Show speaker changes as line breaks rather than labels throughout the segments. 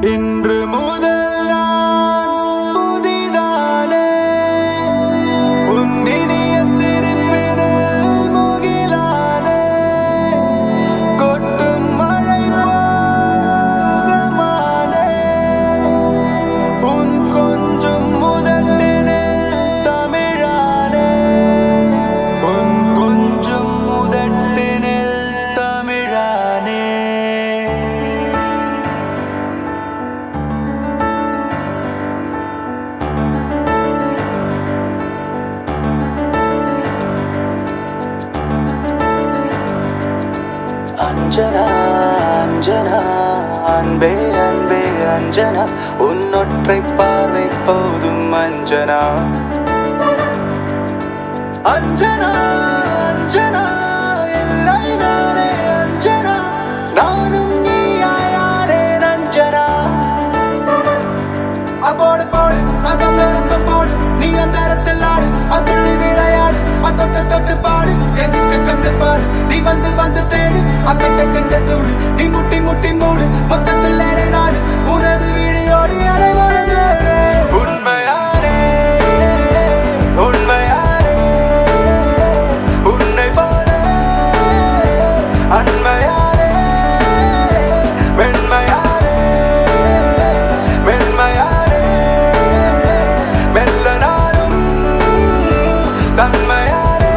இன்று முதல் நான் புதிதானே உன் இனிய சிரிப்பினில் முகிலானே கொட்டும் மழை போல் சுகமானே உன் கொஞ்சம் முதட்டினில் தமிழானே உன் கொஞ்சம் முதட்டினில் தமிழானே அஞ்சனா அஞ்சனா அன்பே அன்பே அஞ்சனா உன்னொற்றை பார்வை போதும் அஞ்சனா அஞ்சனா அஞ்சனா இல்லை நானே அஞ்சனா நானும் நீயாயாரேன் அஞ்சனா அப்போடு போடு அகம்பளத்தம் போடு நீ அந்த இடத்தில் ஆடு அதுள்ளி விளையாடு தொட்டு தொட்டு பாடு எதுக்கு கட்டுப்பாடு நீ வந்து வந்து தேடு அக்கட்ட கட்ட சூடு நீ முட்டி முட்டி மூடு மொத்தத்தில் நாடு உனது வீடியோடி அலைவானது உண்மையானே உண்மையானே உன்னை போல அண்மையானே வெண்மையானே வெண்மையானே மெல்ல நானும் தன்மையானே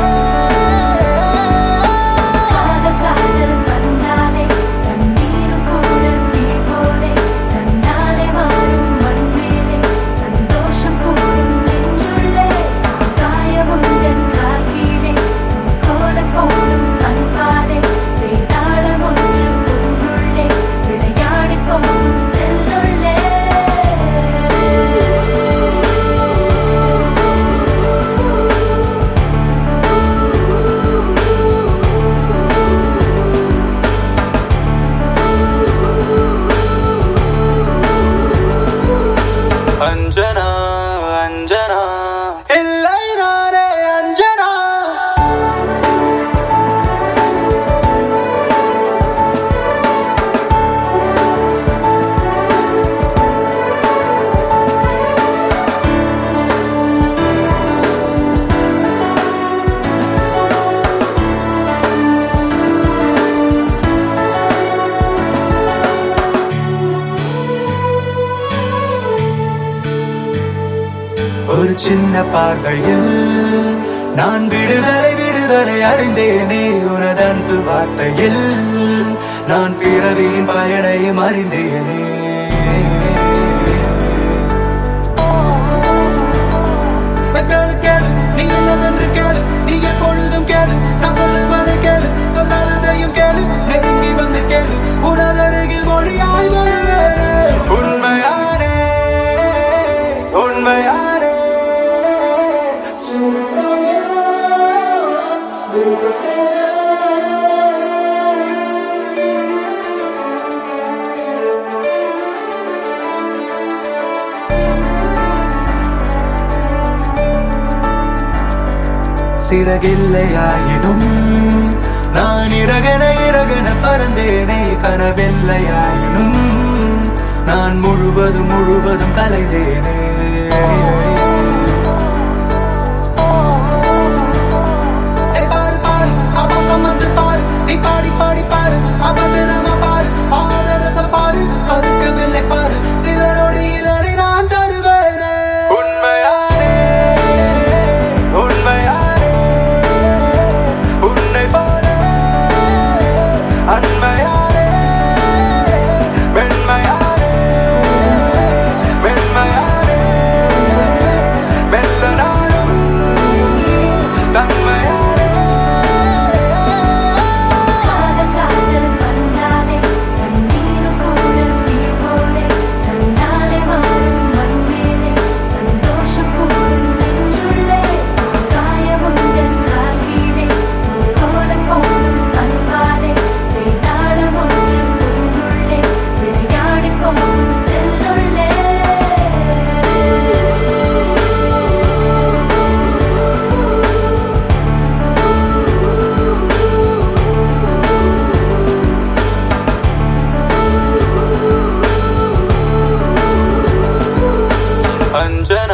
அஞ்சனா அஞ்சனா இல்லை நானே அஞ்சனா ஒரு சின்ன பார்வையில் நான் விடுதலை விடுதலை அடைந்தேனே உனது அன்பு வார்த்தையில் நான் பிறவியின் பயனையும் அறிந்தேனே கேளு கேளு நீ என்னவென்று கேளு நீ எப்பொழுதும் கேளு நான் சொல்லுவதை கேளு சொல்லாததையும் கேளு நெருங்கி வந்து கேளு உனது அருகில் மொழியாய் வருவேனே உண்மையானே உண்மையானே சிறகில்லையாயினும் நான் இறகன இறகன பறந்தேனே கனவில்லையாயினும் நான் முழுவதும் முழுவதும் கலைந்தேனே வந்து பாரு நீ பாடி பாடி பாரு அபத்திரமா பாரு ஆதரசம் பாரு பதுக்கவில்லை பாரு சில நொடியில் அதை நான் தருவேனே உண்மையானே உண்மையானே உன்னை போல அண்மையானே வெண்மையானே வெண்மையானே மெல்ல நானும் தன்மையானே
காதல் காதல் வந்தாலே
அஞ்ச